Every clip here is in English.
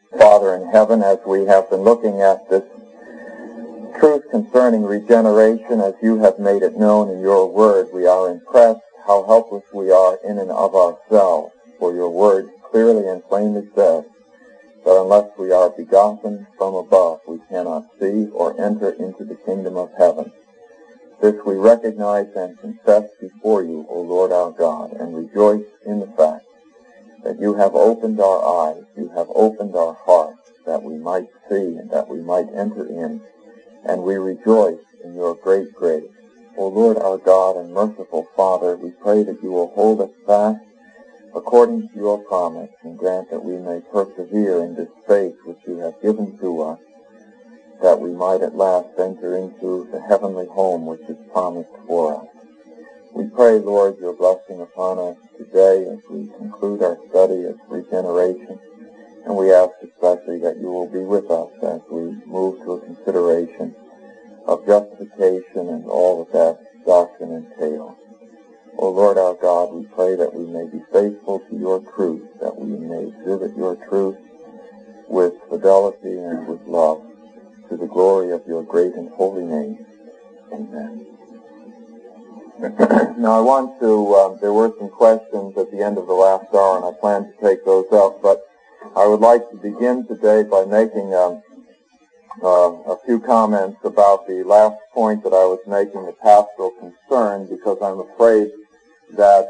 Father in heaven, as we have been looking at this truth concerning regeneration as you have made it known in your word, we are impressed how helpless we are in and of ourselves. For your word clearly and plainly says that unless we are begotten from above, we cannot see or enter into the kingdom of heaven. This we recognize and confess before you, O Lord our God, and rejoice in the fact that you have opened our eyes, you have opened our hearts, that we might see and that we might enter in, and we rejoice in your great grace. O Lord our God and merciful Father, we pray that you will hold us fast according to your promise, and grant that we may persevere in this faith which you have given to us, that we might at last enter into the heavenly home which is promised for us. We pray, Lord, your blessing upon us today as we conclude our study of regeneration, and we ask especially that you will be with us as we move to a consideration of justification and all that that doctrine entails. O Lord our God, we pray that we may be faithful to your truth, that we may exhibit your truth with fidelity and with love, to the glory of your great and holy name. Amen. Now I want to, there were some questions at the end of the last hour, and I plan to take those up, but I would like to begin today by making a few comments about the last point that I was making, the pastoral concern, because I'm afraid that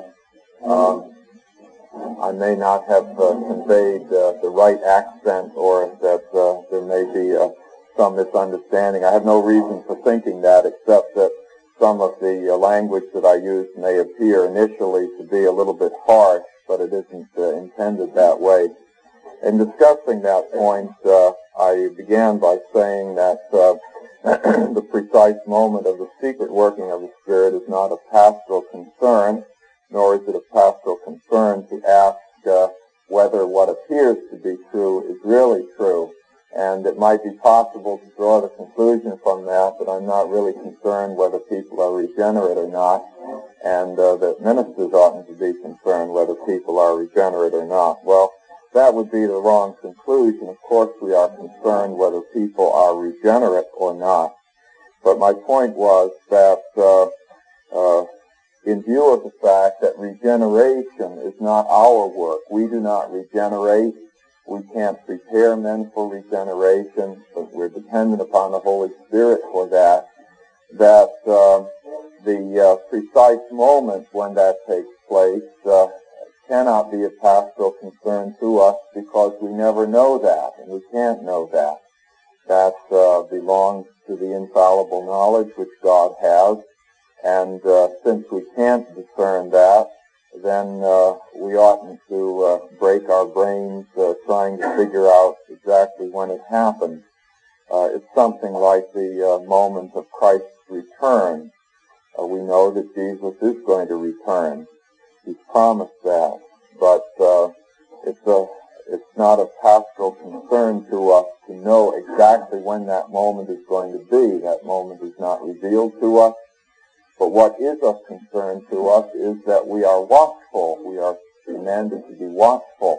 I may not have conveyed the right accent, or that there may be some misunderstanding. I have no reason for thinking that, except that some of the language that I use may appear initially to be a little bit harsh, but it isn't intended that way. In discussing that point, I began by saying that the precise moment of the secret working of the Spirit is not a pastoral concern, nor is it a pastoral concern to ask whether what appears to be true is really true. And it might be possible to draw the conclusion from that I'm not really concerned whether people are regenerate or not, and that ministers oughtn't to be concerned whether people are regenerate or not. Well, that would be the wrong conclusion. Of course, we are concerned whether people are regenerate or not. But my point was that in view of the fact that regeneration is not our work, we do not regenerate. We can't prepare men for regeneration, but we're dependent upon the Holy Spirit for that. That the precise moment when that takes place cannot be a pastoral concern to us, because we never know that, and we can't know that. That belongs to the infallible knowledge which God has, and since we can't discern that, then we oughtn't to break our brains trying to figure out exactly when it happened. It's something like the moment of Christ's return. We know that Jesus is going to return. He's promised that, but it's not a pastoral concern to us to know exactly when that moment is going to be. That moment is not revealed to us. But what is of concern to us is that we are watchful. We are commanded to be watchful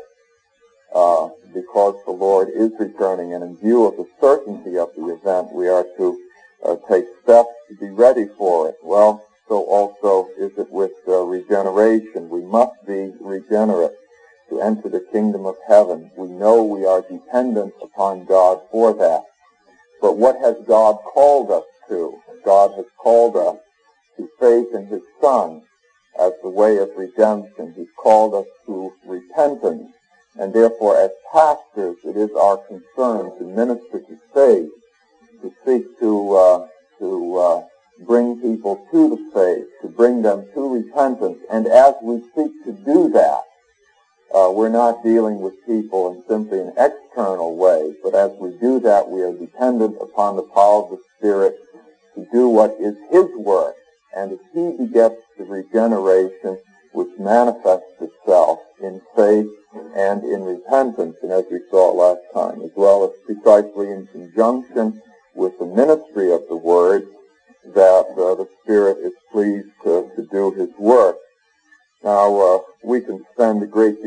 because the Lord is returning, and in view of the certainty of the event, we are to take steps to be ready for it. Well, so also is it with regeneration. We must be regenerate to enter the kingdom of heaven. We know we are dependent upon God for that. But what has God called us to? God has called us to faith in His Son as the way of redemption. He's called us to repentance, and therefore as pastors it is our concern to minister to faith, to seek to bring people to the faith, to bring them to repentance. And as we seek to do that, we're not dealing with people in simply an external way, but as we do that, we are dependent upon the power of the Spirit to do what is His work. And if He begets the regeneration which manifests itself in faith and in repentance, and as we saw last time, as well as precisely in conjunction with the ministry of the Word, that the Spirit is pleased to do His work. Now, we can spend a great deal of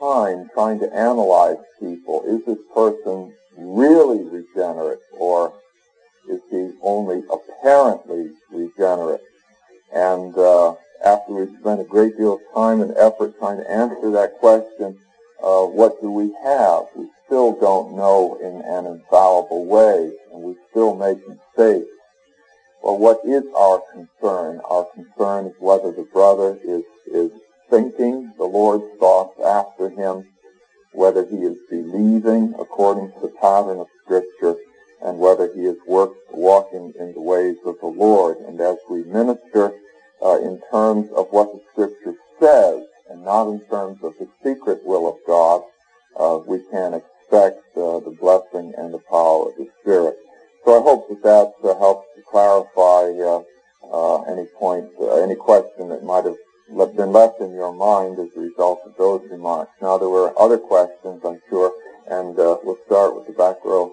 time trying to analyze people. Is this person really regenerate, or is he only apparently regenerate? And after we've spent a great deal of time and effort trying to answer that question, what do we have? We still don't know in an infallible way, and we still make mistakes. Well, what is our concern? Our concern is whether the brother is thinking the Lord's thoughts after him, whether he is believing according to the pattern of Scripture, and whether he is walking in the ways of the Lord. And as we minister in terms of what the Scripture says, and not in terms of the secret will of God, we can expect the blessing and the power of the Spirit. So I hope that helps to clarify any point, any question that might have been left in your mind as a result of those remarks. Now, there were other questions, I'm sure, and we'll start with the back row.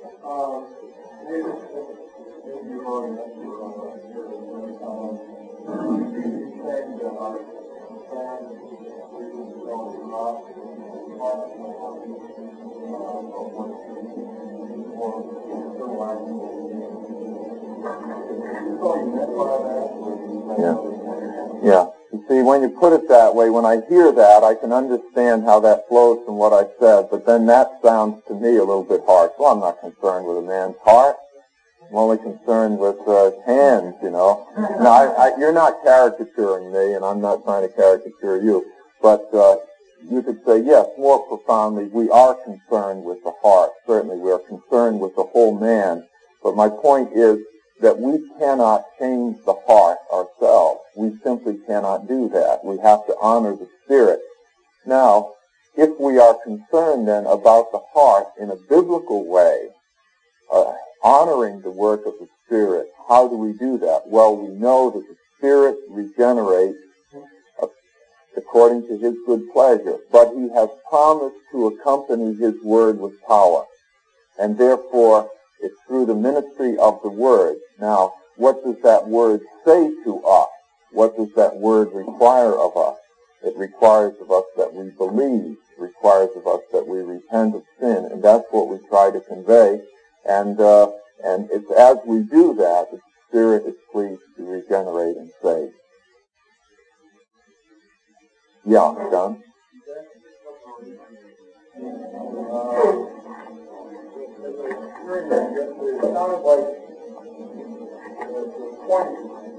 Yeah. You see, when you put it that way, when I hear that, I can understand how that flows from what I said, but then that sounds to me a little bit harsh. Well, I'm not concerned with a man's heart. I'm only concerned with his hands, you know. Now, you're not caricaturing me, and I'm not trying to caricature you, but you could say, yes, more profoundly, we are concerned with the heart. Certainly, we are concerned with the whole man, but my point is that we cannot change the heart ourselves. We simply cannot do that. We have to honor the Spirit. Now, if we are concerned then about the heart in a biblical way, honoring the work of the Spirit, how do we do that? Well, we know that the Spirit regenerates according to His good pleasure, but He has promised to accompany His word with power. And therefore, it's through the ministry of the Word. Now, what does that Word say to us? What does that Word require of us? It requires of us that we believe. It requires of us that we repent of sin. And that's what we try to convey. And it's as we do that the Spirit is pleased to regenerate and save. Yeah, John? It sounded like the point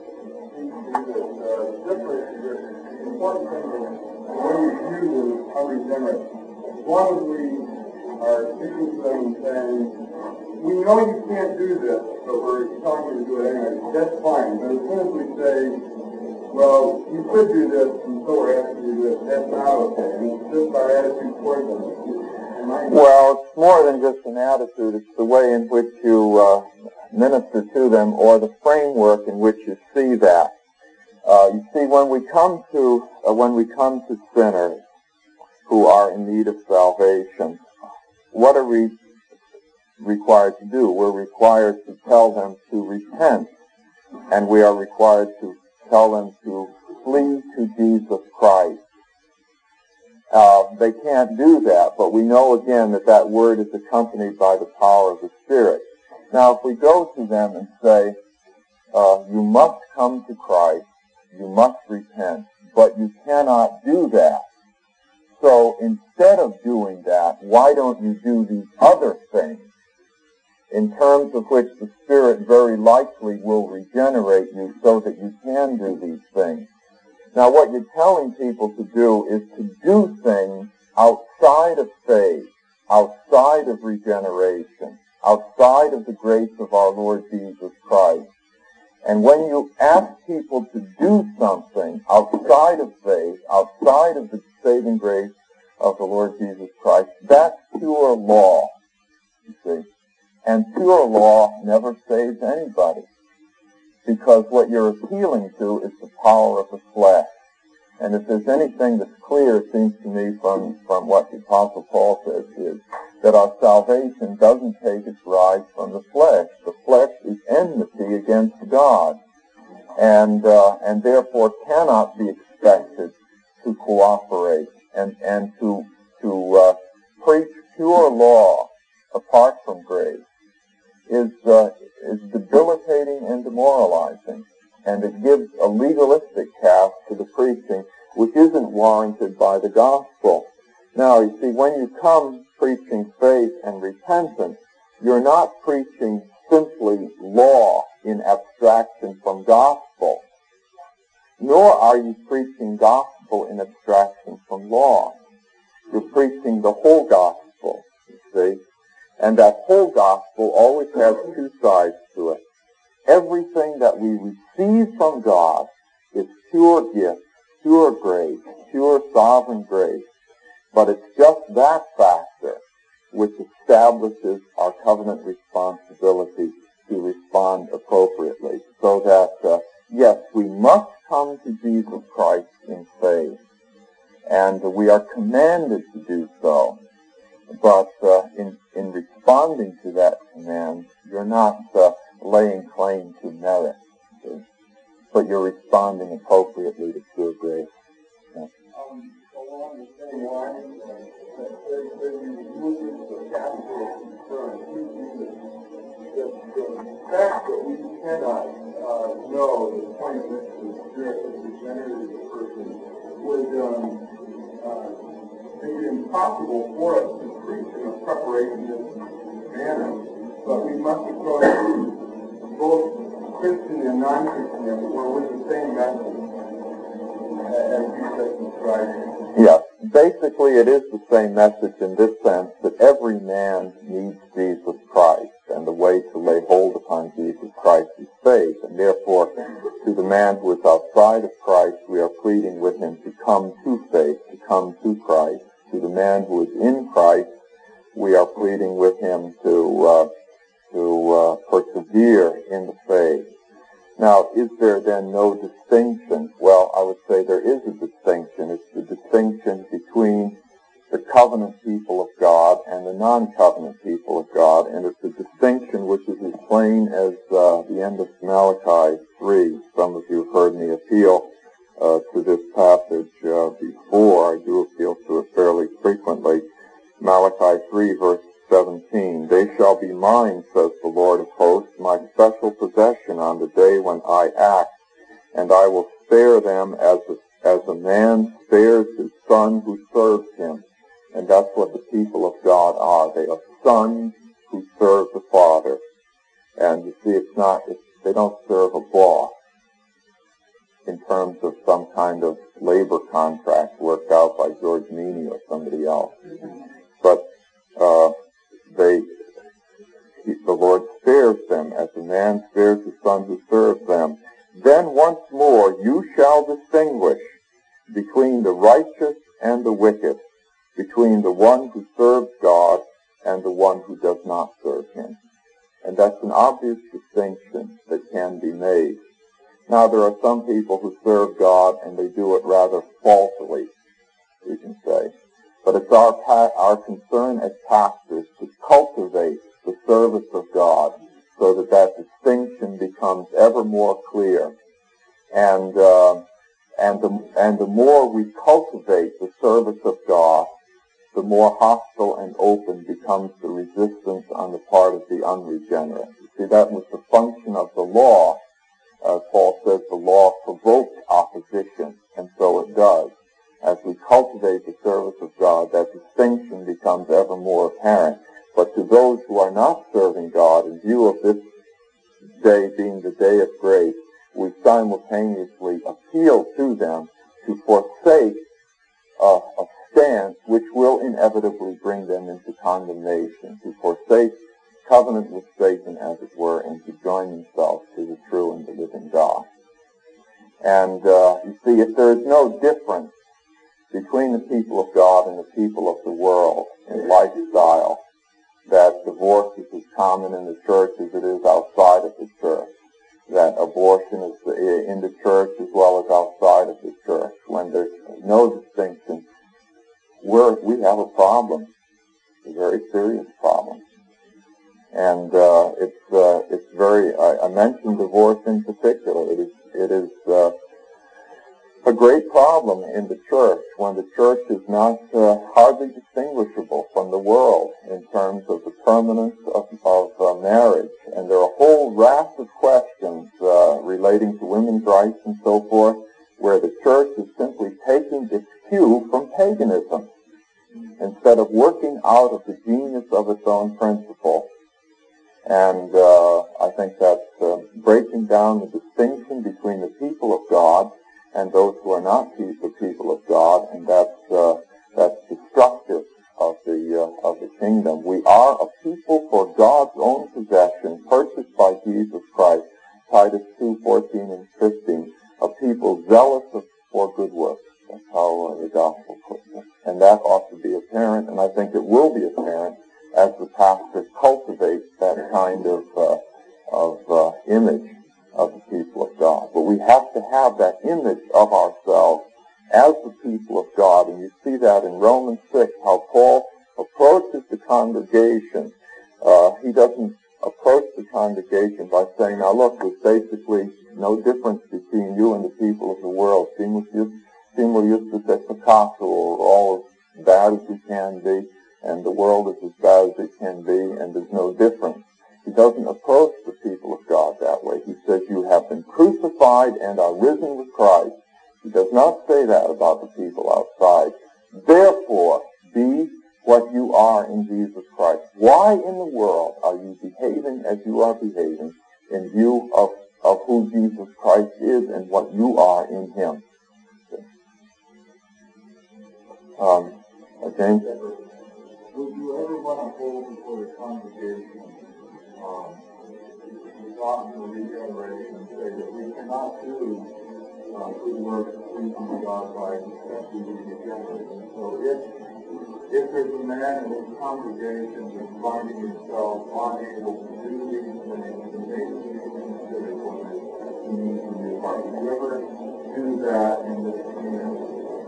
the important thing is when we view the unregenerate, as long as we are speaking to them and saying, we know you can't do this, but we're telling you to do it anyway, that's fine. But as soon as we say, well, you could do this, and so we're asking you to do it, that's not okay. I mean, it's just our attitude towards them. Well, it's more than just an attitude. It's the way in which you minister to them, or the framework in which you see that. You see, when we come to sinners who are in need of salvation, what are we required to do? We're required to tell them to repent, and we are required to tell them to flee to Jesus Christ. They can't do that, but we know again that word is accompanied by the power of the Spirit. Now, if we go to them and say, you must come to Christ, you must repent, but you cannot do that. So instead of doing that, why don't you do these other things, in terms of which the Spirit very likely will regenerate you so that you can do these things? Now, what you're telling people to do is to do things outside of faith, outside of regeneration, outside of the grace of our Lord Jesus Christ. And when you ask people to do something outside of faith, outside of the saving grace of the Lord Jesus Christ, that's pure law, you see. And pure law never saves anybody, because what you're appealing to is the power of the flesh. And if there's anything that's clear, it seems to me, from what the Apostle Paul says, is that our salvation doesn't take its rise from the flesh. The flesh is enmity against God, and therefore cannot be expected to cooperate and to pure law, apart from grace, is debilitating and demoralizing, and it gives a legalistic cast to the preaching which isn't warranted by the gospel. Now, you see, when you come preaching faith and repentance, you're not preaching simply law in abstraction from gospel, nor are you preaching gospel in abstraction from law. You're preaching the whole gospel, you see. And that whole gospel always has two sides to it. Everything that we receive from God is pure gift, pure grace, pure sovereign grace. But it's just that factor which establishes our covenant responsibility to respond appropriately. So that, yes, we must come to Jesus Christ in faith. And we are commanded to do so. But in responding to that command, you're not laying claim to merit, but you're responding appropriately to pure grace. Yeah. Along the same line, the capital concern, the fact that we cannot know the point at which the Spirit has regenerated the person would make it impossible for us to preach in a preparationist manner, but we must approach both Christian and non-Christian with the same message as Jesus described. Yes, basically it is the same message in this sense that every man needs Jesus Christ, and the way to lay hold upon Jesus Christ is faith, and therefore to the man who is outside of Christ, we are pleading with him to come to faith, to come to Christ. To the man who is in Christ, we are pleading with him to persevere in the faith. Now, is there then no distinction? Well, I would say there is a distinction. It's the distinction between the covenant people of God and the non-covenant people of God, and it's a distinction which is as plain as the end of Malachi 3. Some of you have heard me appeal to this passage before. I do appeal to it fairly frequently. Malachi 3, verse 17. They shall be mine, says the Lord of hosts, my special possession on the day when I act, and I will spare them as a man spares his son who serves him. And that's what the people of God are. They are sons who serve the Father. And you see, they don't serve a boss in terms of some kind of labor contract worked out by George Meany or somebody else. But the Lord spares them as a man spares the son who serves them. Then once more you shall distinguish between the righteous and the wicked, between the one who serves God and the one who does not serve him. And that's an obvious distinction that can be made. Now, there are some people who serve God and they do it rather faultily, we can say. But it's our concern as pastors to cultivate the service of God so that that distinction becomes ever more clear. And the more we cultivate the service of God, the more hostile and open becomes the resistance on the part of the unregenerate. You see, that was the function of the law. Paul says the law provoked opposition, and so it does. As we cultivate the service of God, that distinction becomes ever more apparent. But to those who are not serving God, in view of this day being the day of grace, we simultaneously appeal to them to forsake a stance which will inevitably bring them into condemnation, to forsake covenant with Satan, as it were, and to join themselves to the true and the living God. And you see, if there is no difference between the people of God and the people of the world in lifestyle, that divorce is as common in the church as it is outside of the church, that abortion is in the church as well as outside of the church, when there's no distinction, we have a problem, a very serious problem. And it's very. I mentioned divorce in particular. It is a great problem in the church when the church is not hardly distinguishable from the world in terms of the permanence of marriage. And there are a whole raft of questions relating to women's rights and so forth, where the church is simply taking its cue from paganism instead of working out of the genius of its own principle. And I think that's breaking down the distinction between the people of God and those who are not the people of God, and that's destructive of the kingdom. We are a people for God's own possession, purchased by Jesus Christ. Titus 2:14 and 15. A people zealous for good works. That's how the gospel puts it, and that ought to be apparent, and I think it will be apparent as the pastor cultivates that kind of image of the people of God. But we have to have that image of ourselves as the people of God, and you see that in Romans 6, how Paul approaches the congregation. He doesn't approach the congregation by saying, now look, there's basically no difference between you and the people of the world. Simul justus et peccator, or all as bad as we can be, and the world is as bad as it can be, and there's no difference. He doesn't approach the people of God that way. He says, you have been crucified and are risen with Christ. He does not say that about the people outside. Therefore, be what you are in Jesus Christ. Why in the world are you behaving as you are behaving in view of who Jesus Christ is and what you are in Him? James? Would you ever want to hold before the congregation the doctrine of regeneration and say that we cannot do good works pleasing to God by simply being regenerate? And so if there's a man in his congregation that's finding himself unable to do these things and maybe consider what he needs to do, would you ever do that in this community?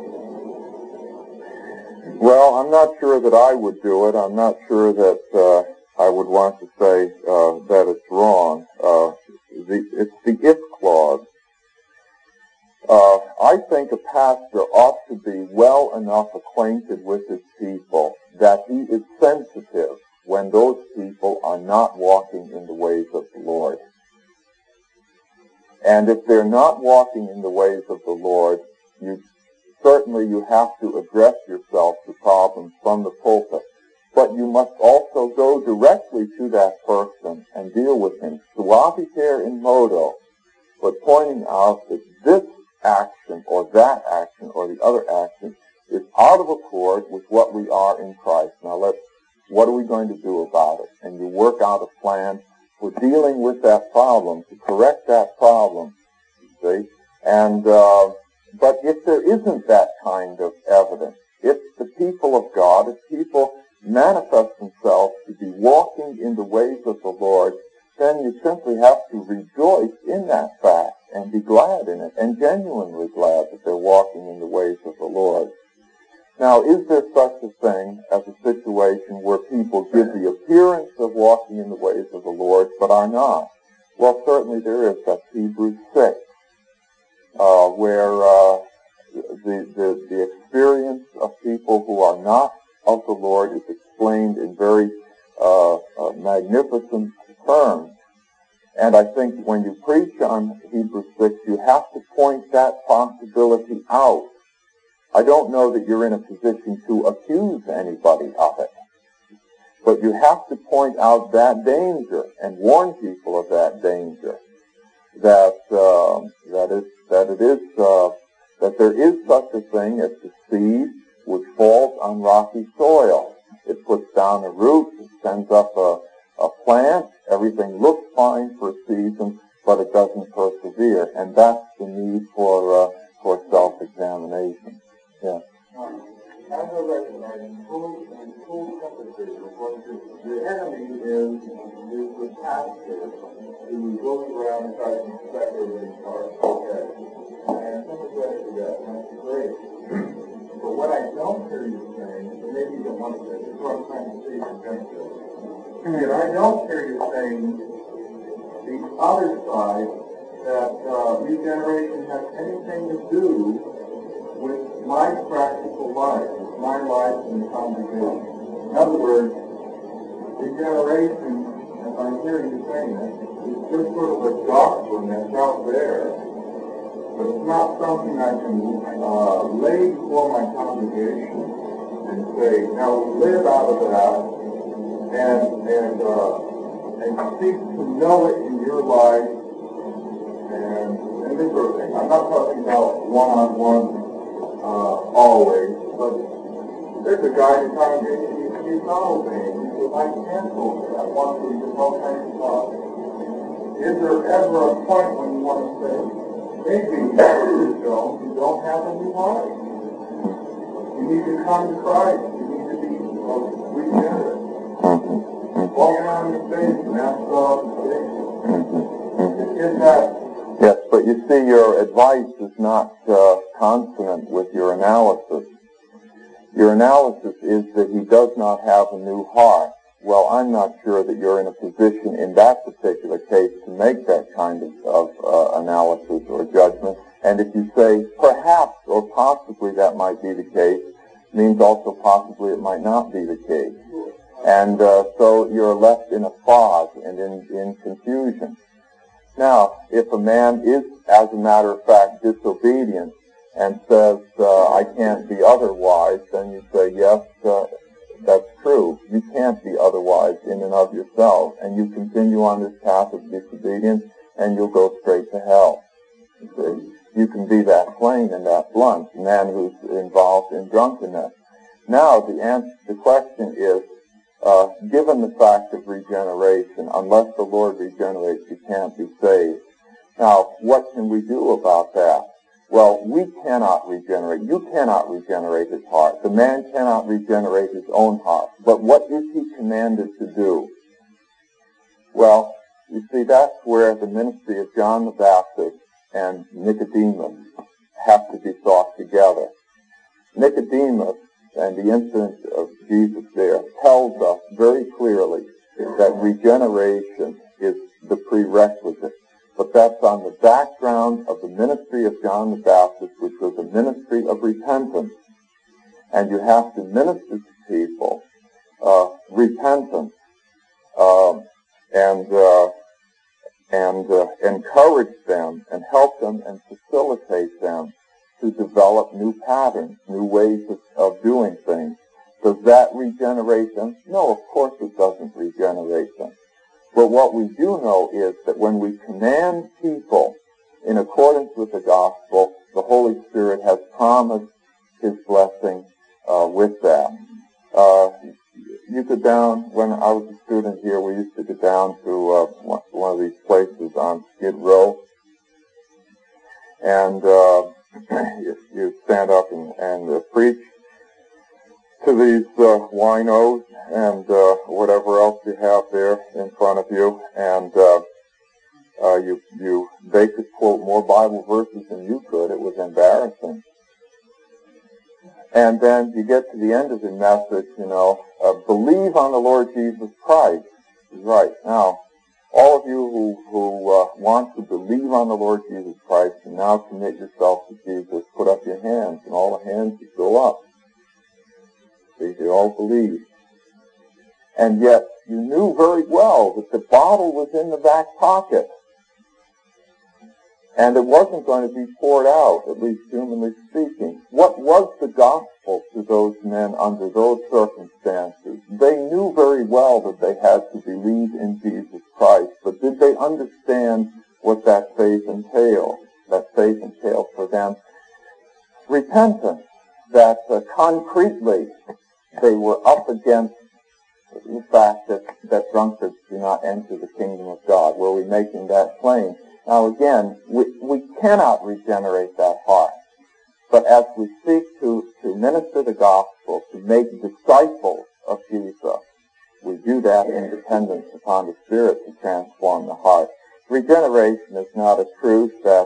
Well, I'm not sure that I would do it. I'm not sure that I would want to say that it's wrong. It's the if clause. I think a pastor ought to be well enough acquainted with his people that he is sensitive when those people are not walking in the ways of the Lord. And if they're not walking in the ways of the Lord, certainly you have to address yourself to problems from the pulpit. But you must also go directly to that person and deal with him. Suaviter in modo, but pointing out that this action or that action or the other action is out of accord with what we are in Christ. Now what are we going to do about it? And you work out a plan for dealing with that problem, to correct that problem, you see? And but if there isn't that kind of evidence, if the people of God, if people manifest themselves to be walking in the ways of the Lord, then you simply have to rejoice in that fact and be glad in it, and genuinely glad that they're walking in the ways of the Lord. Now, is there such a thing as a situation where people give the appearance of walking in the ways of the Lord, but are not? Well, certainly there is. That's Hebrews 6. Where the experience of people who are not of the Lord is explained in very magnificent terms. And I think when you preach on Hebrews 6, you have to point that possibility out. I don't know that you're in a position to accuse anybody of it, but you have to point out that danger and warn people of that danger. That there is such a thing as the seed which falls on rocky soil. It puts down a root, it sends up a plant, everything looks fine for a season, but it doesn't persevere, and that's the need for self-examination. Yeah. As I recognize, in full sympathy with what the enemy is the pastor who goes around and tries to inspect everybody's heart. Okay. And I'm sympathetic to that, and that's great. But what I don't hear you saying, and maybe you don't want to say, this is what I'm trying to see for benefit. And I don't hear you saying the other side, that regeneration has anything to do with my practical life, with my life in the congregation. In other words, regeneration, as I'm hearing you saying it, is just sort of a doctrine that's out there, but it's not something I can lay before my congregation and say, now live out of that and seek to know it in your life and this sort of thing. I'm not talking about one-on-one always, but there's a guy in the congregation, he's not obeying. He says, I can't obey. I want to do all kinds of stuff. Is there ever a point when you want to say, maybe you don't have a new life? You need to come to Christ. You need to be regenerate. Walk around your face and ask God to save you. Is that... Yes, but you see, your advice is not consonant with your analysis. Your analysis is that he does not have a new heart. Well, I'm not sure that you're in a position in that particular case to make that kind of analysis or judgment. And if you say perhaps or possibly that might be the case, means also possibly it might not be the case. And so you're left in a fog and in confusion. Now, if a man is, as a matter of fact, disobedient and says, I can't be otherwise, then you say, yes, that's true. You can't be otherwise in and of yourself. And you continue on this path of disobedience, and you'll go straight to hell. You see? You can be that plain and that blunt, a man who's involved in drunkenness. Now, the question is, given the fact of regeneration, unless the Lord regenerates, you can't be saved. Now, what can we do about that? Well, we cannot regenerate. You cannot regenerate his heart. The man cannot regenerate his own heart. But what is he commanded to do? Well, you see, that's where the ministry of John the Baptist and Nicodemus have to be thought together. Nicodemus and the incident of Jesus there tells us very clearly that regeneration is the prerequisite. But that's on the background of the ministry of John the Baptist, which was a ministry of repentance. And you have to minister to people repentance and encourage them and help them and facilitate them to develop new patterns, new ways of doing things. Does that regenerate them? No, of course it doesn't regenerate them. But what we do know is that when we command people in accordance with the gospel, the Holy Spirit has promised his blessing with that. You go down, when I was a student here, we used to go down to one of these places on Skid Row, and you stand up and preach to these winos and whatever else you have there in front of you, and they could quote more Bible verses than you could. It was embarrassing. And then you get to the end of the message, believe on the Lord Jesus Christ. Right. Now, all of you who want to believe on the Lord Jesus Christ and now commit yourself to Jesus, put up your hands, and all the hands would go up. They all believed. And yet, you knew very well that the bottle was in the back pocket. And it wasn't going to be poured out, at least humanly speaking. What was the gospel to those men under those circumstances? They knew very well that they had to believe in Jesus Christ, but did they understand what that faith entailed? That faith entailed for them repentance, that concretely they were up against the fact that drunkards do not enter the kingdom of God. Were we making that plain? Now again, we cannot regenerate that heart. But as we seek to minister the gospel, to make disciples of Jesus, we do that in dependence upon the Spirit to transform the heart. Regeneration is not a truth that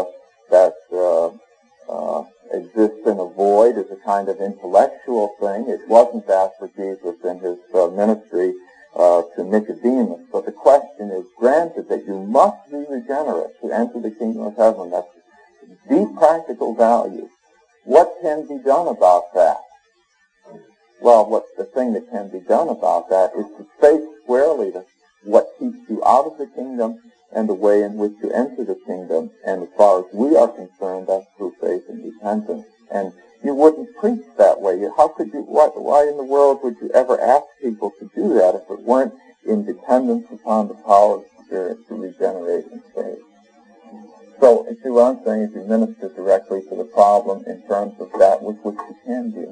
exists in a void, as a kind of intellectual thing. It wasn't that for Jesus in his ministry to Nicodemus. But the question is, granted that you must be regenerate to enter the kingdom of heaven, that's deep practical value. What can be done about that? Well, the thing that can be done about that is to face squarely what keeps you out of the kingdom and the way in which you enter the kingdom. And as far as we are concerned, that's through faith and repentance. And you wouldn't preach that way. How could you? Why in the world would you ever ask people to do that if it weren't in dependence upon the power of the Spirit to regenerate and save? So, you see what I'm saying? If you minister directly to the problem in terms of that with which you can deal.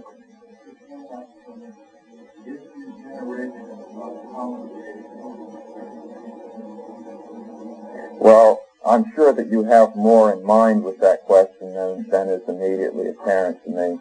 Well, I'm sure that you have more in mind with that question than is immediately apparent to me.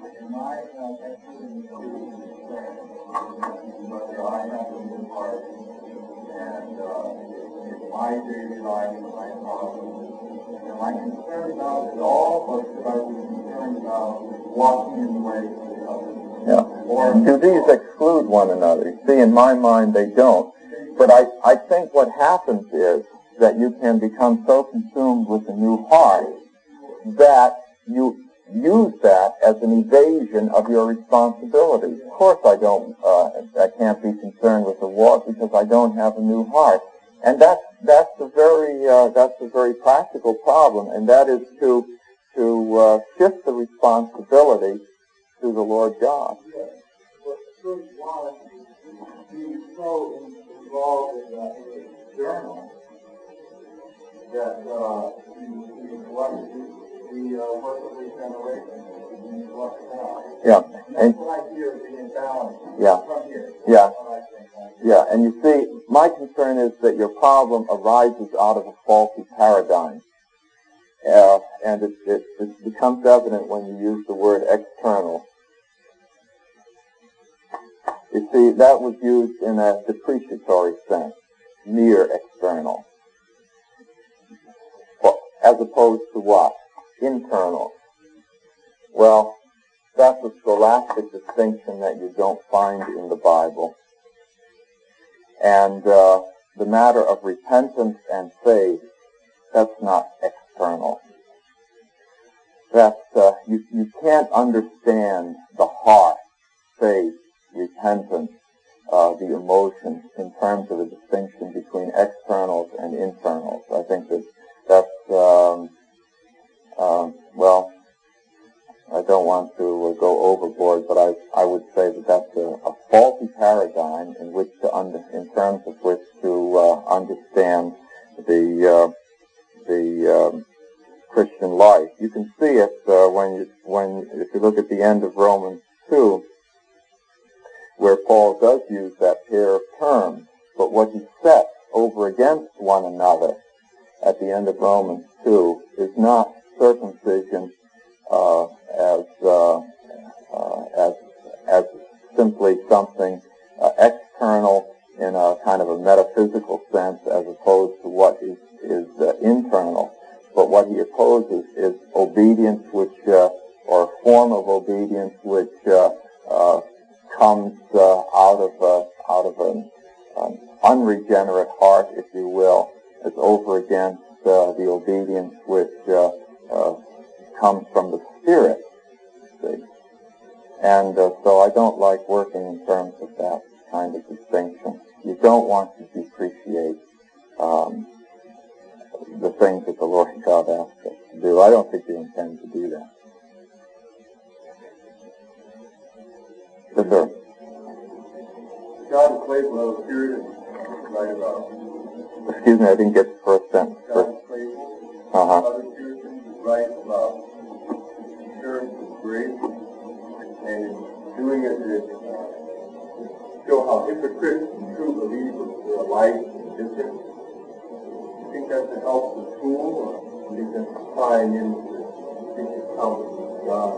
My daily life and my problems. Am I concerned about it all, or should I be concerned about walking in the way of the other? Yeah. Or do these exclude one another? You see, in my mind, they don't. But I think what happens is that you can become so consumed with a new heart that you use that as an evasion of your responsibility. Of course, I can't be concerned with the walk because I don't have a new heart. And that's a very practical problem, and that is to shift the responsibility to the Lord God. Yes, but first one, being so involved in the journal that he neglected the work of regeneration. He neglected that. Yeah, and that's what I hear being balanced. Yeah, from here. Yeah. Yeah, and you see, my concern is that your problem arises out of a faulty paradigm. And it becomes evident when you use the word external. You see, that was used in a depreciatory sense, mere external. As opposed to what? Internal. Well, that's a scholastic distinction that you don't find in the Bible. And the matter of repentance and faith, that's not external. That's you can't understand the heart, faith, repentance, the emotions in terms of a distinction between externals and internals. I think that's well, I don't want to go overboard, but I would say that that's a faulty paradigm in which in terms of which to understand the Christian life. You can see it if you look at the end of Romans 2, where Paul does use that pair of terms, but what he sets over against one another at the end of Romans 2 is not circumcision as simply something external in a kind of a metaphysical sense, as opposed to what is internal. But what he opposes is obedience, or a form of obedience which comes out of an unregenerate heart, if you will, as over against the obedience which comes from the Spirit. See? And so I don't like working in terms of that kind of distinction. You don't want to depreciate the things that the Lord God asks us to do. I don't think you intend to do that. Yes, sir. God is faithful of the Spirit is right about. Excuse me, I didn't get the first sentence. God is faithful. Other Puritans is right about assurance of grace, and in doing it show how hypocrites and true believers are alike and different. You think that's a helpful tool, or do you think that's tying into the counsel of God?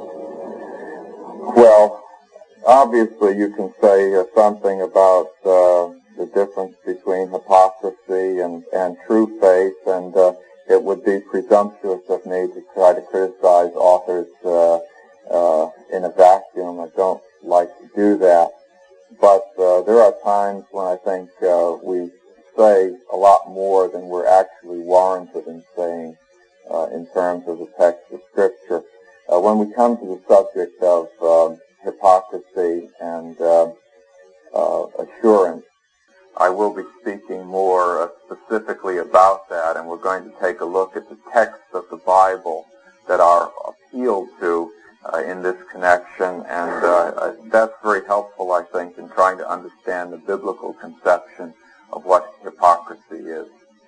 Well, obviously you can say something about the difference between hypocrisy and true faith, and it would be presumptuous of me to try to criticize authors in a vacuum. I don't like to do that. But there are times when I think we say a lot more than we're actually warranted in saying in terms of the text of Scripture. when we come to the subject of hypocrisy and assurance, I will be speaking more specifically about that, and we're going to take a look at the texts of the Bible that are appealed to in this connection, and that's very helpful, I think, in trying to understand the biblical conception of what hypocrisy is.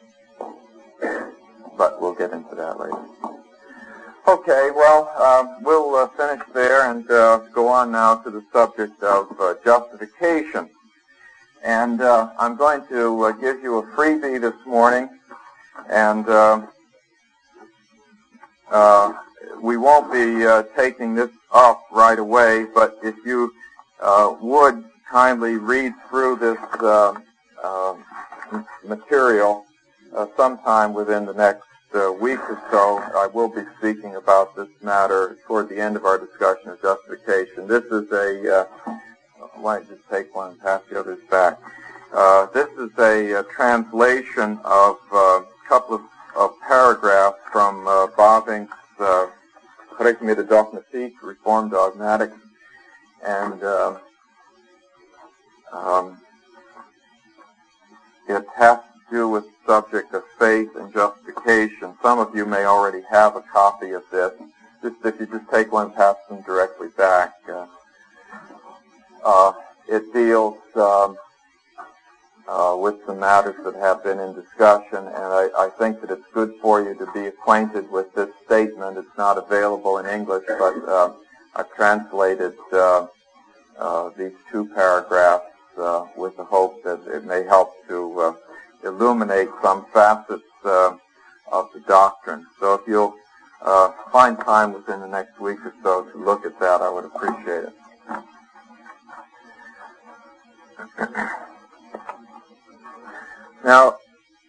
But we'll get into that later. Okay, well, we'll finish there and go on now to the subject of justification. And I'm going to give you a freebie this morning, and we won't be taking this up right away, but if you would kindly read through this material sometime within the next week or so, I will be speaking about this matter toward the end of our discussion of justification. This is why don't you just take one and pass the others back. This is a translation of a couple of paragraphs from Bavinck's Gerechtmete Dogmatik, Reformed Dogmatics, and it has to do with the subject of faith and justification. Some of you may already have a copy of this. If you just take one and pass them directly back. It deals with some matters that have been in discussion, and I think that it's good for you to be acquainted with this statement. It's not available in English, but I've translated these two paragraphs with the hope that it may help to illuminate some facets of the doctrine. So if you'll find time within the next week or so to look at that, I would appreciate it. Now,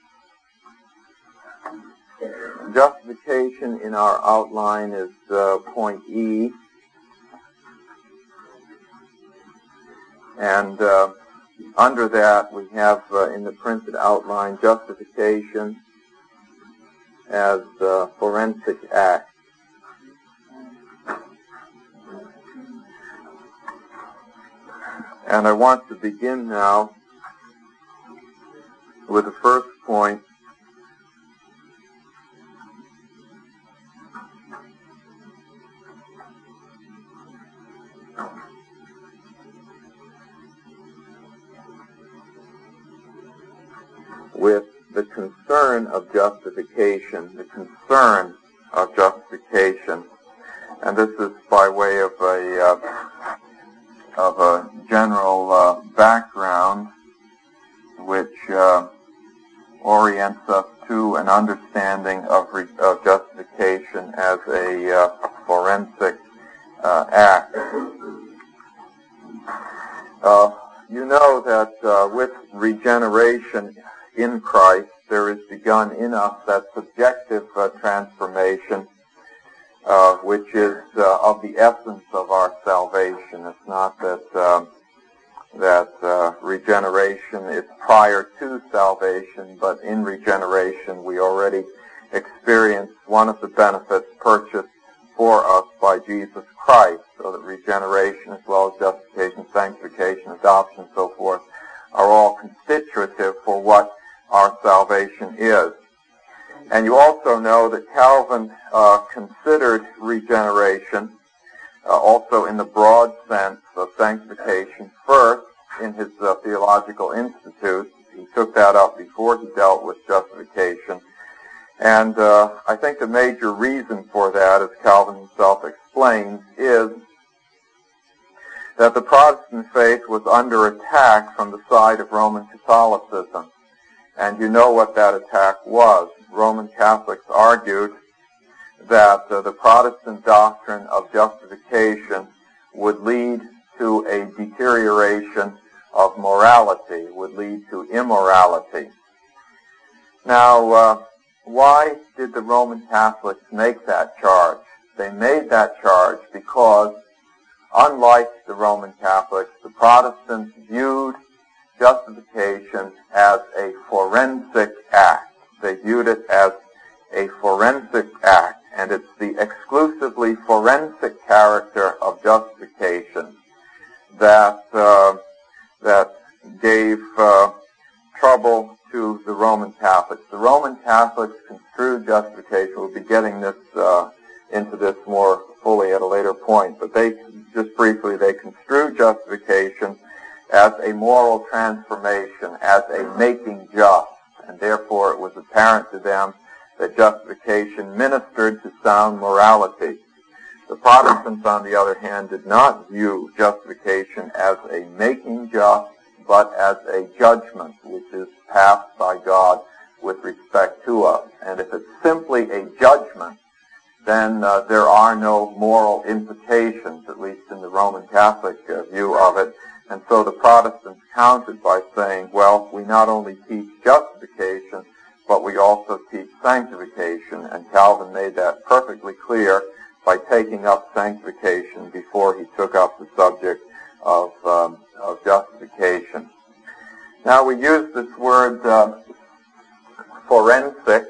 justification in our outline is point E, and under that we have in the printed outline justification as forensic act. And I want to begin now with the first point, with the concern of justification, and this is by way of a general background which orients us to an understanding of justification as a forensic act. You know that with regeneration in Christ, there is begun in us that subjective transformation, which is of the essence of our salvation. It's not that regeneration is prior to salvation, but in regeneration we already experience one of the benefits purchased for us by Jesus Christ, so that regeneration as well as justification, sanctification, adoption, and so forth are all constitutive for what our salvation is. And you also know that Calvin considered regeneration also in the broad sense of sanctification first in his Theological Institute. He took that up before he dealt with justification. And I think the major reason for that, as Calvin himself explains, is that the Protestant faith was under attack from the side of Roman Catholicism. And you know what that attack was. Roman Catholics argued that the Protestant doctrine of justification would lead to a deterioration of morality, would lead to immorality. Now, why did the Roman Catholics make that charge? They made that charge because, unlike the Roman Catholics, the Protestants viewed justification as a forensic act. They viewed it as a forensic act. and it's the exclusively forensic character of justification that gave trouble to the Roman Catholics. The Roman Catholics construed justification. We'll be getting this into this more fully at a later point, but they construed justification as a moral transformation, as a making just, and therefore it was apparent to them that justification ministered to sound morality. The Protestants, on the other hand, did not view justification as a making just, but as a judgment which is passed by God with respect to us. And if it's simply a judgment, then there are no moral implications, at least in the Roman Catholic view of it. And so the Protestants countered by saying, well, we not only teach justification, but we also teach sanctification. And Calvin made that perfectly clear by taking up sanctification before he took up the subject of justification. Now we use this word forensic,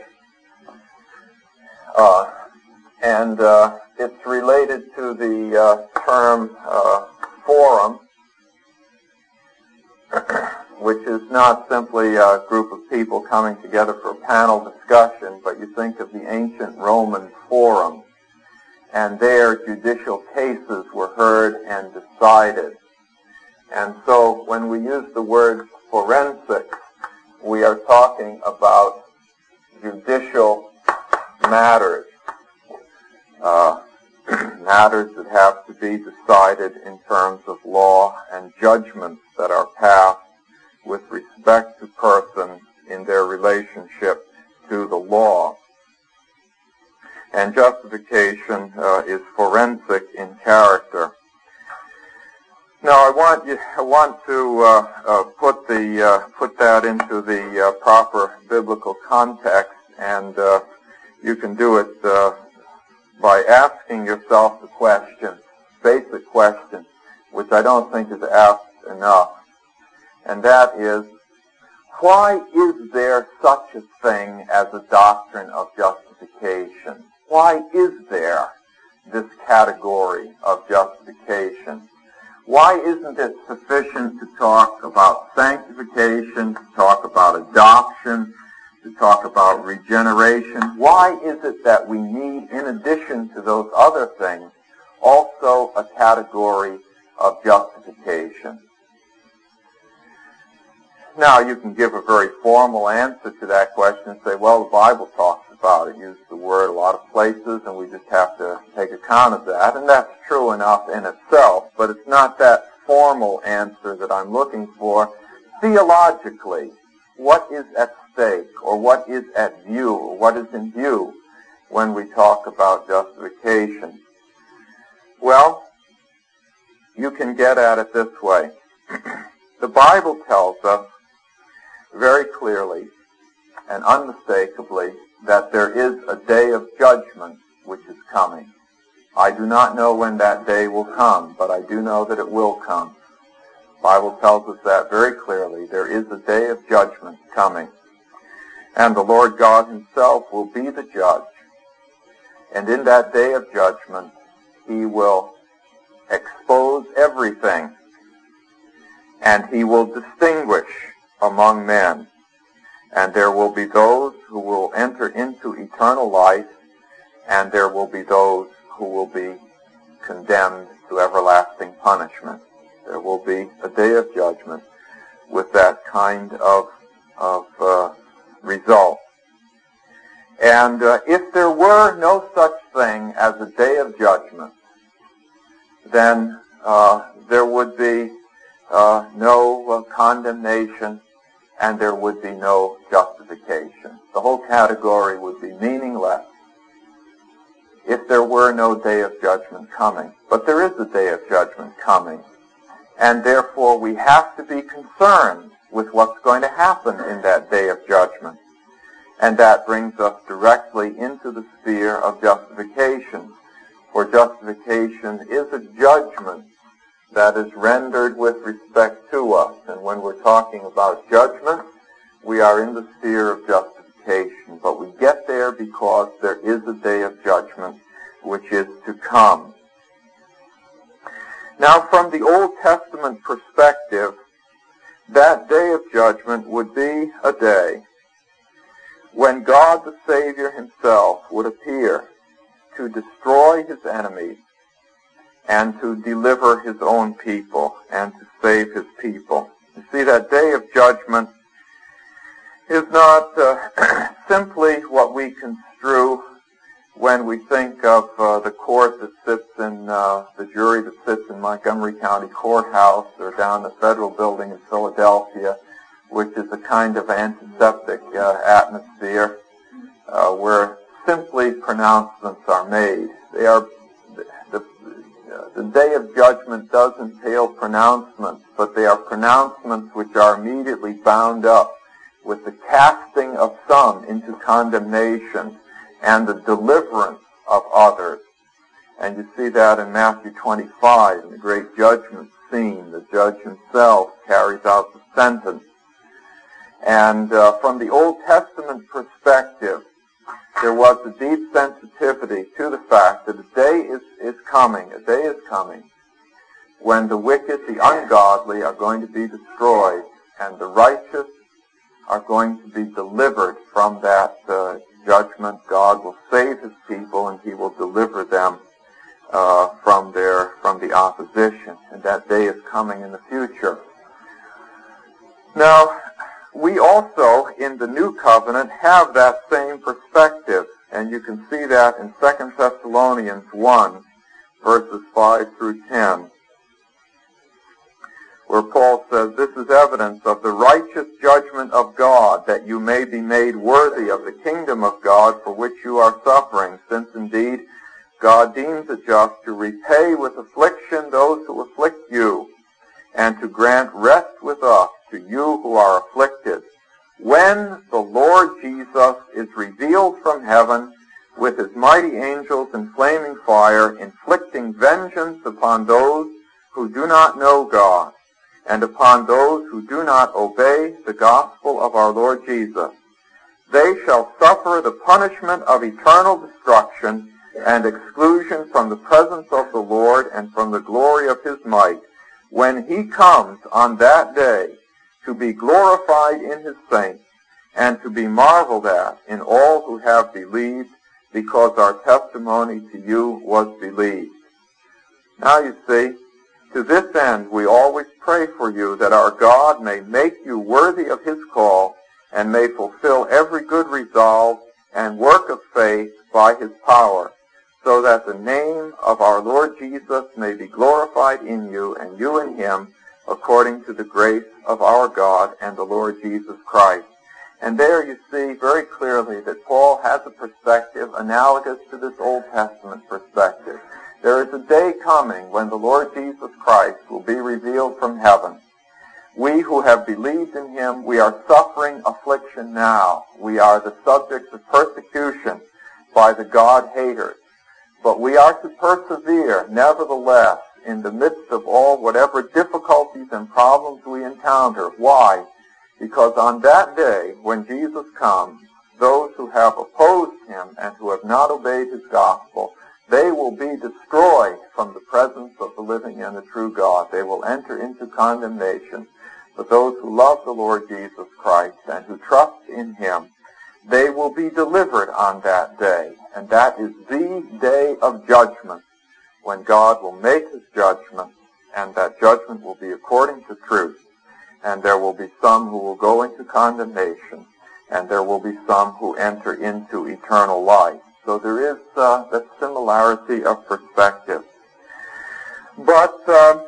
and it's related to the term forum, which is not simply a group of people coming together for a panel discussion, but you think of the ancient Roman forum, and there judicial cases were heard and decided. And so when we use the word forensic, we are talking about judicial matters, matters that have to be decided in terms of law and judgments that are passed with respect to persons in their relationship to the law. And justification is forensic in character. Now, I want to put that into the proper biblical context, and you can do it by asking yourself the question, basic question, which I don't think is asked enough, and that is, why is there such a thing as a doctrine of justification? Why is there this category of justification? Why isn't it sufficient to talk about sanctification, to talk about adoption, to talk about regeneration? Why is it that we need, in addition to those other things, also a category of justification? Now, you can give a very formal answer to that question and say, well, the Bible talks about it, uses the word a lot of places, and we just have to take account of that. And that's true enough in itself, but it's not that formal answer that I'm looking for. Theologically, what is at stake, or what is at view, or what is in view when we talk about justification? Well, you can get at it this way. The Bible tells us very clearly and unmistakably that there is a day of judgment which is coming. I do not know when that day will come, but I do know that it will come. The Bible tells us that very clearly. There is a day of judgment coming. And the Lord God himself will be the judge. And in that day of judgment, he will expose everything. And he will distinguish among men. And there will be those who will enter into eternal life, and there will be those who will be condemned to everlasting punishment. There will be a day of judgment with that kind of result. And if there were no such thing as a day of judgment, then there would be no condemnation, and there would be no justification. The whole category would be meaningless if there were no day of judgment coming. But there is a day of judgment coming, and therefore we have to be concerned with what's going to happen in that day of judgment. And that brings us directly into the sphere of justification. For justification is a judgment that is rendered with respect to us. And when we're talking about judgment, we are in the sphere of justification. justification, but we get there because there is a day of judgment which is to come. Now, from the Old Testament perspective, that day of judgment would be a day when God the Savior himself would appear to destroy his enemies and to deliver his own people and to save his people. You see, that day of judgment is not simply what we construe when we think of the court that sits in, the jury that sits in Montgomery County Courthouse or down the Federal Building in Philadelphia, which is a kind of antiseptic atmosphere where simply pronouncements are made. The day of judgment does entail pronouncements, but they are pronouncements which are immediately bound up with the casting of some into condemnation and the deliverance of others. And you see that in Matthew 25, in the great judgment scene. The judge himself carries out the sentence. And from the Old Testament perspective, there was a deep sensitivity to the fact that a day is coming when the wicked, the ungodly, are going to be destroyed, and the righteous are going to be delivered from that judgment. God will save his people, and he will deliver them from the opposition. And that day is coming in the future. Now, we also, in the New Covenant, have that same perspective, and you can see that in 2 Thessalonians 1, verses 5 through 10, where Paul says, "This is evidence of the righteous judgment of God, that you may be made worthy of the kingdom of God for which you are suffering, since indeed God deems it just to repay with affliction those who afflict you, and to grant rest with us to you who are afflicted, when the Lord Jesus is revealed from heaven with his mighty angels in flaming fire, inflicting vengeance upon those who do not know God, and upon those who do not obey the gospel of our Lord Jesus. They shall suffer the punishment of eternal destruction and exclusion from the presence of the Lord and from the glory of his might, when he comes on that day to be glorified in his saints and to be marveled at in all who have believed, because our testimony to you was believed." Now you see, to this end we always pray for you, that our God may make you worthy of his call and may fulfill every good resolve and work of faith by his power, so that the name of our Lord Jesus may be glorified in you and you in him, according to the grace of our God and the Lord Jesus Christ. And there you see very clearly that Paul has a perspective analogous to this Old Testament perspective. There is a day coming when the Lord Jesus Christ will be revealed from heaven. We who have believed in him, we are suffering affliction now. We are the subjects of persecution by the God-haters. But we are to persevere, nevertheless, in the midst of all whatever difficulties and problems we encounter. Why? Because on that day, when Jesus comes, those who have opposed him and who have not obeyed his gospel, they will be destroyed from the presence of the living and the true God. They will enter into condemnation. But those who love the Lord Jesus Christ and who trust in him, they will be delivered on that day. And that is the day of judgment, when God will make his judgment, and that judgment will be according to truth. And there will be some who will go into condemnation, and there will be some who enter into eternal life. So there is that similarity of perspective. But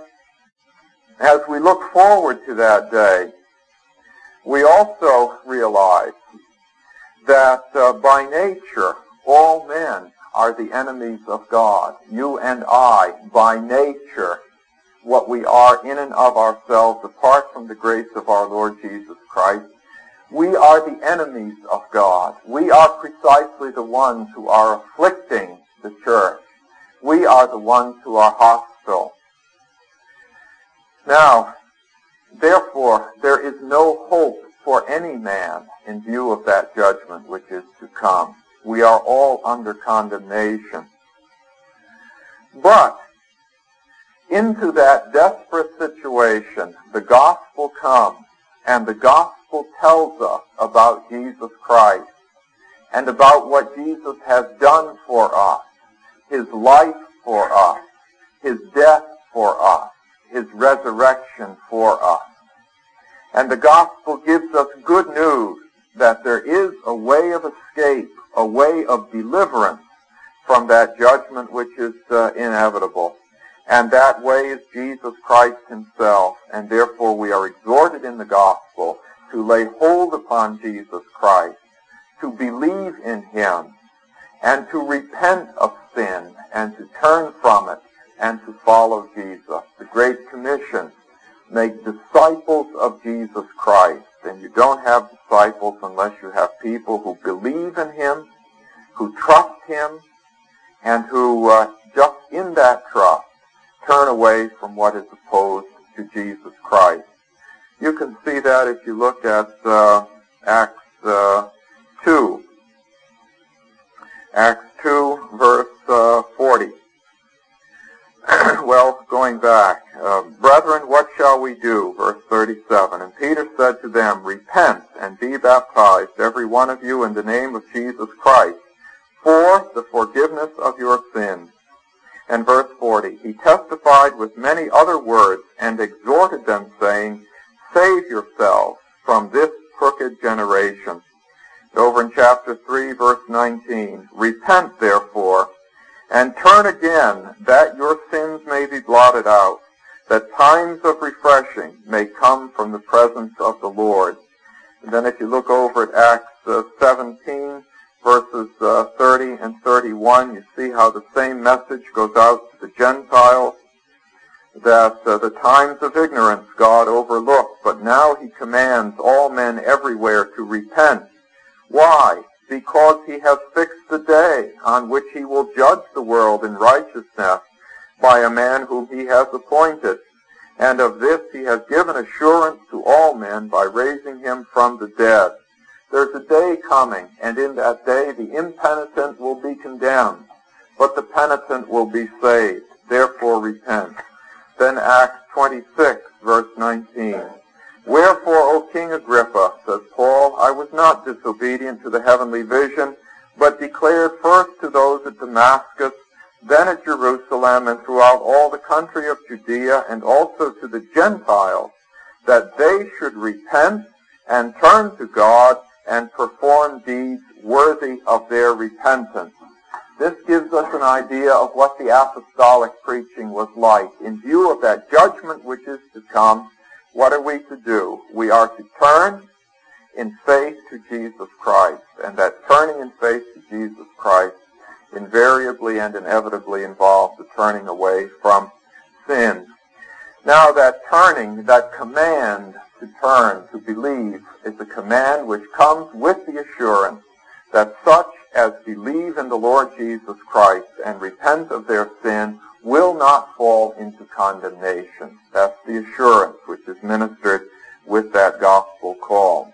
as we look forward to that day, we also realize that by nature, all men are the enemies of God. You and I, by nature, what we are in and of ourselves, apart from the grace of our Lord Jesus Christ, we are the enemies of God. We are precisely the ones who are afflicting the church. We are the ones who are hostile. Now, therefore, there is no hope for any man in view of that judgment which is to come. We are all under condemnation. But into that desperate situation, the gospel comes, and the gospel tells us about Jesus Christ and about what Jesus has done for us, his life for us, his death for us, his resurrection for us. And the gospel gives us good news that there is a way of escape, a way of deliverance from that judgment which is inevitable. And that way is Jesus Christ himself. And therefore we are exhorted in the gospel to lay hold upon Jesus Christ, to believe in him, and to repent of sin, and to turn from it, and to follow Jesus. The Great Commission, make disciples of Jesus Christ. And you don't have disciples unless you have people who believe in him, who trust him, and who just in that trust turn away from what is opposed to Jesus Christ. You can see that if you look at Acts 2. Acts 2, verse 40. Well, going back, brethren, what shall we do? Verse 37. And Peter said to them, repent and be baptized, every one of you, in the name of Jesus Christ, for the forgiveness of your sins. And verse 40, he testified with many other words and exhorted them, saying, save yourselves from this crooked generation. Over in chapter 3, verse 19, repent therefore, and turn again, that your sins may be blotted out, that times of refreshing may come from the presence of the Lord. And then if you look over at Acts 17, verses 30 and 31, you see how the same message goes out to the Gentiles, that the times of ignorance God overlooked, but now he commands all men everywhere to repent. Why? Because he has fixed the day on which he will judge the world in righteousness by a man whom he has appointed. And of this he has given assurance to all men by raising him from the dead. There's a day coming, and in that day the impenitent will be condemned, but the penitent will be saved. Therefore repent. Then Acts 26, verse 19. Wherefore, O King Agrippa, says Paul, I was not disobedient to the heavenly vision, but declared first to those at Damascus, then at Jerusalem, and throughout all the country of Judea, and also to the Gentiles, that they should repent and turn to God and perform deeds worthy of their repentance. This gives us an idea of what the apostolic preaching was like. In view of that judgment which is to come, what are we to do? We are to turn in faith to Jesus Christ. And that turning in faith to Jesus Christ invariably and inevitably involves the turning away from sin. Now that turning, that command to turn, to believe, is a command which comes with the assurance that such as believe in the Lord Jesus Christ and repent of their sin will not fall into condemnation. That's the assurance which is ministered with that gospel call.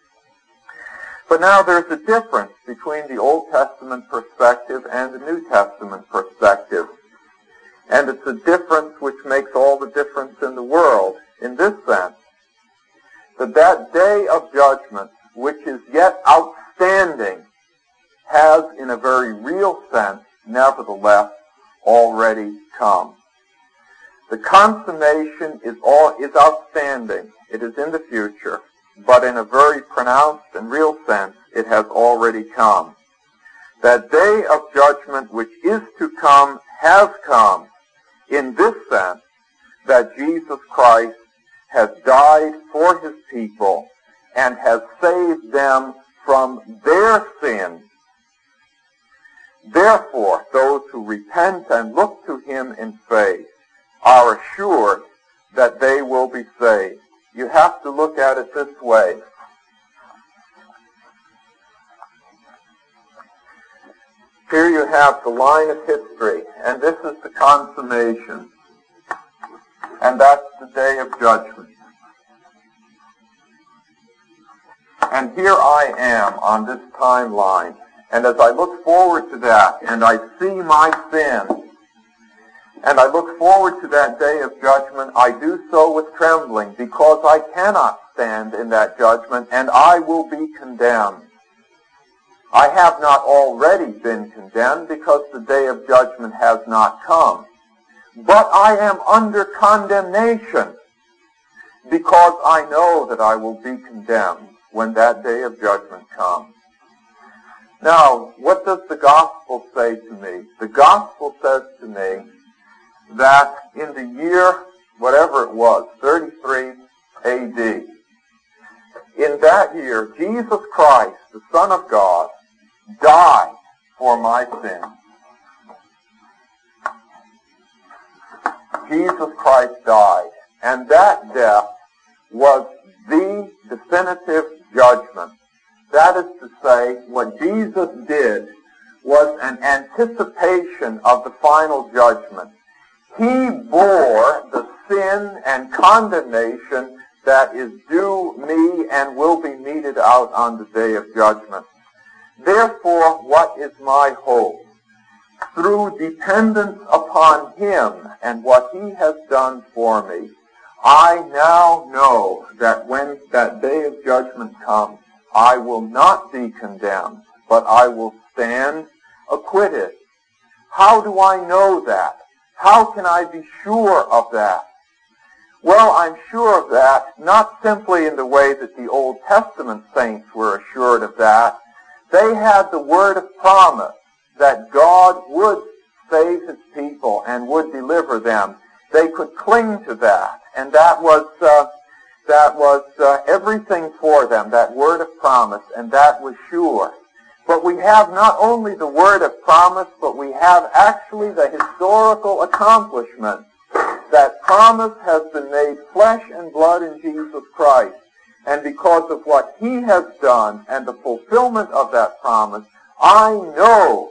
But now there's a difference between the Old Testament perspective and the New Testament perspective. And it's a difference which makes all the difference in the world, in this sense, that day of judgment, which is yet outstanding, has, in a very real sense, nevertheless, already come. The consummation is outstanding. It is in the future, but in a very pronounced and real sense, it has already come. That day of judgment which is to come has come in this sense, that Jesus Christ has died for his people and has saved them from their sins. Therefore, those who repent and look to him in faith are assured that they will be saved. You have to look at it this way. Here you have the line of history, and this is the consummation. And that's the day of judgment. And here I am on this timeline. And as I look forward to that, and I see my sin, and I look forward to that day of judgment, I do so with trembling, because I cannot stand in that judgment, and I will be condemned. I have not already been condemned, because the day of judgment has not come. But I am under condemnation, because I know that I will be condemned when that day of judgment comes. Now, what does the gospel say to me? The gospel says to me that in the year, whatever it was, 33 A.D., in that year, Jesus Christ, the Son of God, died for my sins. Jesus Christ died, and that death was the definitive judgment. That is to say, what Jesus did was an anticipation of the final judgment. He bore the sin and condemnation that is due me and will be meted out on the day of judgment. Therefore, what is my hope? Through dependence upon Him and what He has done for me, I now know that when that day of judgment comes, I will not be condemned, but I will stand acquitted. How do I know that? How can I be sure of that? Well, I'm sure of that not simply in the way that the Old Testament saints were assured of that. They had the word of promise that God would save His people and would deliver them. They could cling to that, and that was everything for them, that word of promise, and that was sure. But we have not only the word of promise, but we have actually the historical accomplishment. That promise has been made flesh and blood in Jesus Christ. And because of what He has done and the fulfillment of that promise, I know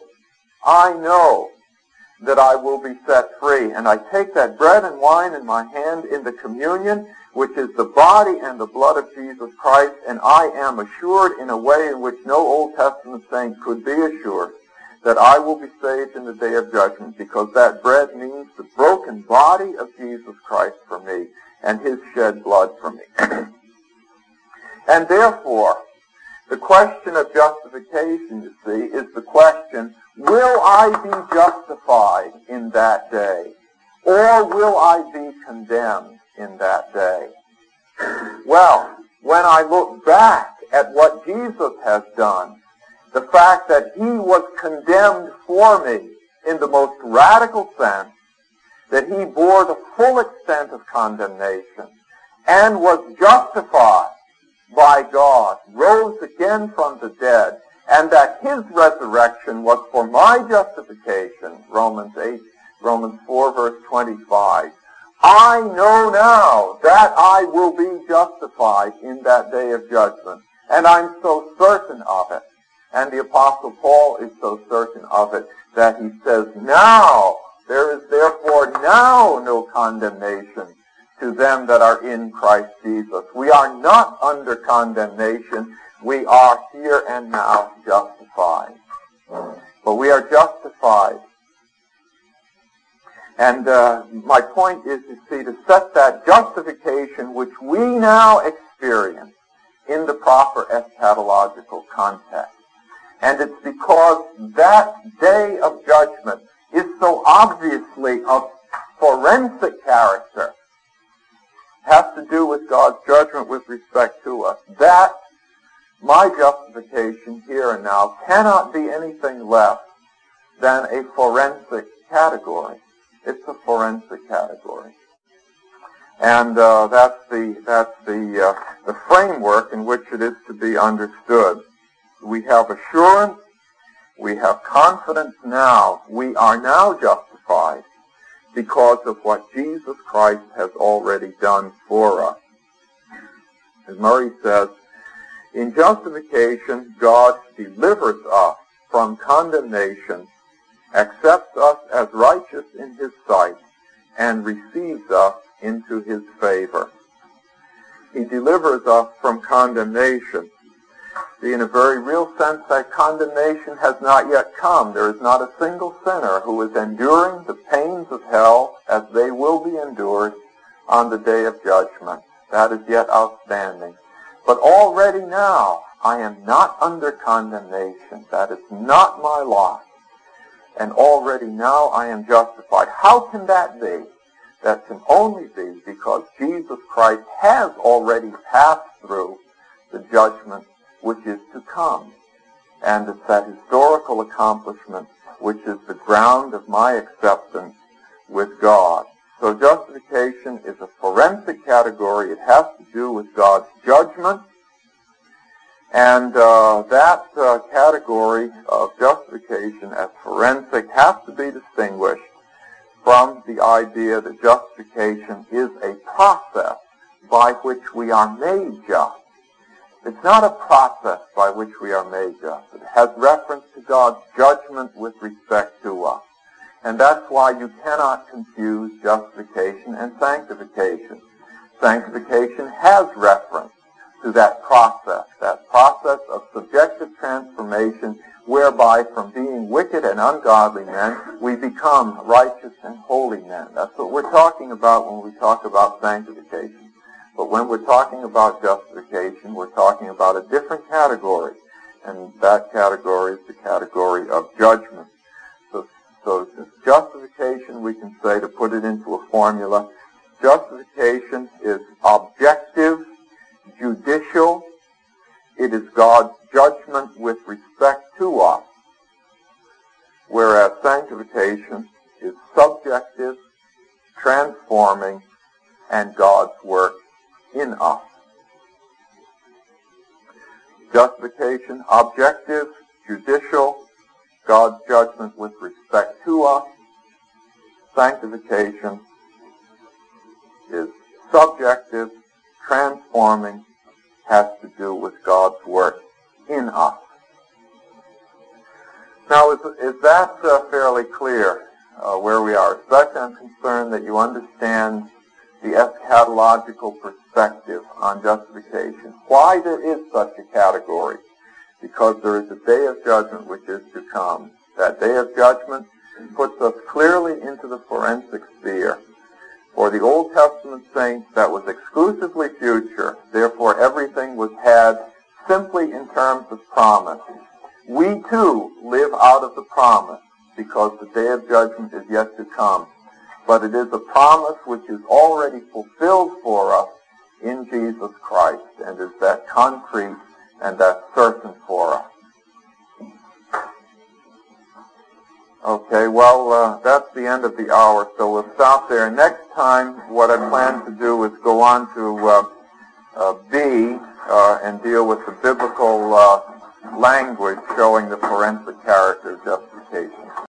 that I will be set free. And I take that bread and wine in my hand in the communion, which is the body and the blood of Jesus Christ, and I am assured in a way in which no Old Testament saint could be assured that I will be saved in the day of judgment, because that bread means the broken body of Jesus Christ for me and His shed blood for me. And therefore, the question of justification, you see, is the question, will I be justified in that day, or will I be condemned in that day? Well, when I look back at what Jesus has done, the fact that He was condemned for me in the most radical sense, that He bore the full extent of condemnation and was justified by God, rose again from the dead, and that His resurrection was for my justification, Romans 4 verse 25. I know now that I will be justified in that day of judgment, and I'm so certain of it. And the Apostle Paul is so certain of it that he says, now, there is therefore now no condemnation to them that are in Christ Jesus. We are not under condemnation. We are here and now justified. But we are justified. And my point is, you see, to set that justification which we now experience in the proper eschatological context. And it's because that day of judgment is so obviously of forensic character, has to do with God's judgment with respect to us, that my justification here and now cannot be anything less than a forensic category. It's a forensic category. And that's the framework in which it is to be understood. We have assurance, we have confidence now. We are now justified because of what Jesus Christ has already done for us. As Murray says, in justification, God delivers us from condemnation, accepts us as righteous in His sight, and receives us into His favor. He delivers us from condemnation. See, in a very real sense, that condemnation has not yet come. There is not a single sinner who is enduring the pains of hell as they will be endured on the day of judgment. That is yet outstanding. But already now, I am not under condemnation. That is not my lot. And already now I am justified. How can that be? That can only be because Jesus Christ has already passed through the judgment which is to come. And it's that historical accomplishment which is the ground of my acceptance with God. So justification is a forensic category. It has to do with God's judgment. And that category of justification as forensic has to be distinguished from the idea that justification is a process by which we are made just. It's not a process by which we are made just. It has reference to God's judgment with respect to us. And that's why you cannot confuse justification and sanctification. Sanctification has reference to that process of subjective transformation whereby from being wicked and ungodly men, we become righteous and holy men. That's what we're talking about when we talk about sanctification. But when we're talking about justification, we're talking about a different category, and that category is the category of judgment. So justification, we can say, to put it into a formula, justification is objective, judicial. It is God's judgment with respect to us, whereas sanctification is subjective, transforming, and God's work in us. Justification, objective, judicial, God's judgment with respect to us. Sanctification is subjective, transforming, has to do with God's work in us. Now, is that fairly clear where we are? Especially I'm concerned that you understand the eschatological perspective on justification. Why there is such a category? Because there is a day of judgment which is to come. That day of judgment puts us clearly into the forensic sphere. For the Old Testament saints, that was exclusively future. Therefore, everything was had simply in terms of promise. We, too, live out of the promise because the day of judgment is yet to come. But it is a promise which is already fulfilled for us in Jesus Christ and is that concrete and that certain for us. Okay, well, that's the end of the hour, so we'll stop there. Next time, what I plan to do is go on to B and deal with the biblical language showing the forensic character of justification.